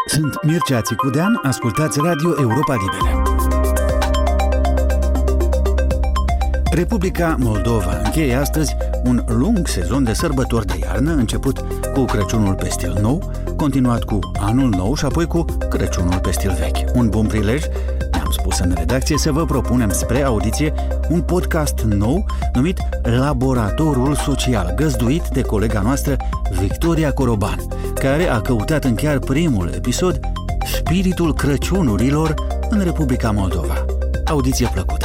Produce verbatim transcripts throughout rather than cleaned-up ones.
Sunt Mircea Țicudean, ascultați Radio Europa Liberă. Republica Moldova încheie astăzi un lung sezon de sărbători de iarnă, început cu Crăciunul pe stil nou, continuat cu Anul Nou și apoi cu Crăciunul pe stil vechi. Un bun prilej, ne-am spus în redacție, să vă propunem spre audiție un podcast nou numit Laboratorul Social, găzduit de colega noastră Victoria Coroban, care a căutat în chiar primul episod spiritul Crăciunurilor în Republica Moldova. Audiție plăcută!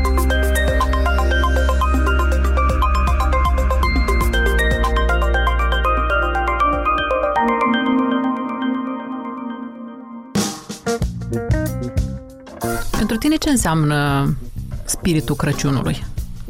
Pentru tine ce înseamnă spiritul Crăciunului?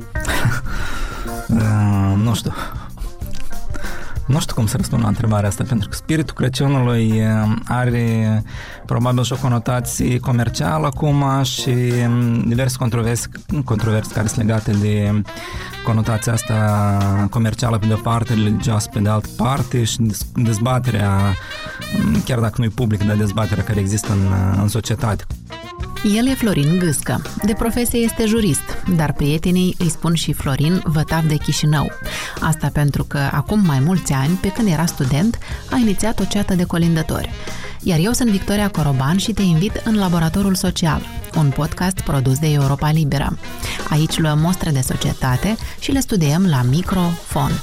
uh, nu știu. Nu știu cum să răspund la întrebarea asta, pentru că spiritul Crăciunului are probabil și o conotație comercială acum și diverse controverse, controverse care sunt legate de conotația asta comercială pe de-o parte, religioasă pe de altă parte și dezbaterea, chiar dacă nu e public, dar dezbaterea care există în, în societate. El e Florin Gâscă. De profesie este jurist, dar prietenii îi spun și Florin Vătav de Chișinău. Asta pentru că acum mai mulți ani, pe când era student, a inițiat o ceată de colindători. Iar eu sunt Victoria Coroban și te invit în Laboratorul Social, un podcast produs de Europa Liberă. Aici luăm mostre de societate și le studiem la microfon.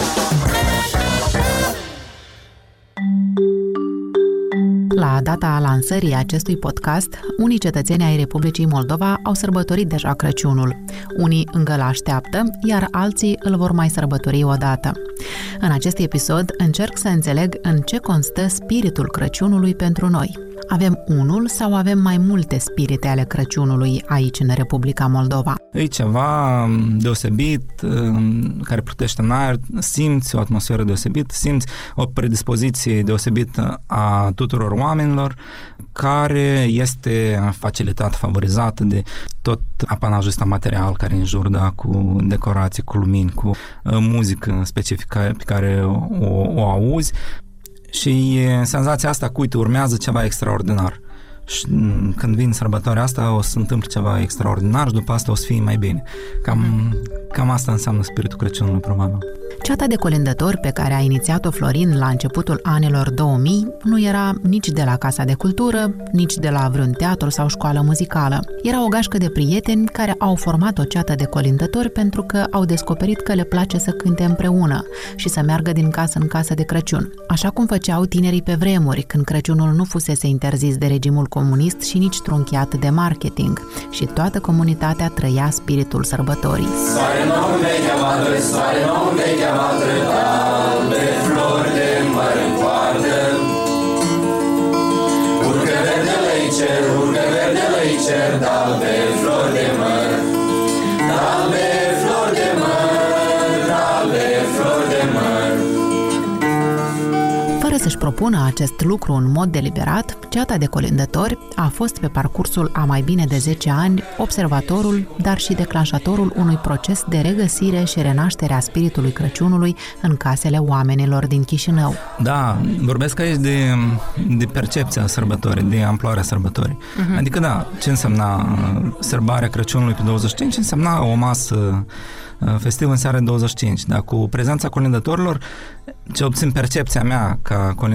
La data lansării acestui podcast, unii cetățeni ai Republicii Moldova au sărbătorit deja Crăciunul. Unii încă l-așteaptă, iar alții îl vor mai sărbători odată. În acest episod încerc să înțeleg în ce constă spiritul Crăciunului pentru noi. Avem unul sau avem mai multe spirite ale Crăciunului aici în Republica Moldova? E ceva deosebit, care plutește în aer, simți o atmosferă deosebită, simți o predispoziție deosebită a tuturor oamenilor, care este facilitată, favorizată de tot apanajul ăsta material care în jur, da, cu decorații, cu lumini, cu muzică specifică pe care o, o auzi. Și senzația asta că, uite, urmează ceva extraordinar. Și când vin sărbătoarea asta, o să se întâmple ceva extraordinar și după asta o să fie mai bine. Cam, cam asta înseamnă spiritul Crăciunului, probabil. Ceata de colindători pe care a inițiat-o Florin la începutul anilor două mii nu era nici de la Casa de Cultură, nici de la vreun teatru sau școală muzicală. Era o gașcă de prieteni care au format o ceată de colindători pentru că au descoperit că le place să cânte împreună și să meargă din casă în casă de Crăciun. Așa cum făceau tinerii pe vremuri, când Crăciunul nu fusese interzis de regimul comunist și nici trunchiat de marketing. Și toată comunitatea trăia spiritul sărbătorii. Soare nou vechea madră, soare nou vechea madră, albe flori de măr în poartă. Urcă verdele-i cer, urcă verdele-i cer, d'albe flori de măr. D'albe flori de măr, d'albe flori de măr. Fără să-și propună acest lucru în mod deliberat, ceata de colindători a fost pe parcursul a mai bine de zece ani observatorul, dar și declanșatorul unui proces de regăsire și renaștere a spiritului Crăciunului în casele oamenilor din Chișinău. Da, vorbesc aici de, de percepția sărbătorii, de amploarea sărbătorii. Uh-huh. Adică da, ce însemna sărbarea Crăciunului pe douăzeci și cinci, însemna o masă festiv în seara douăzeci și cinci, dar cu prezența colindătorilor, ce obțin percepția mea ca colindător,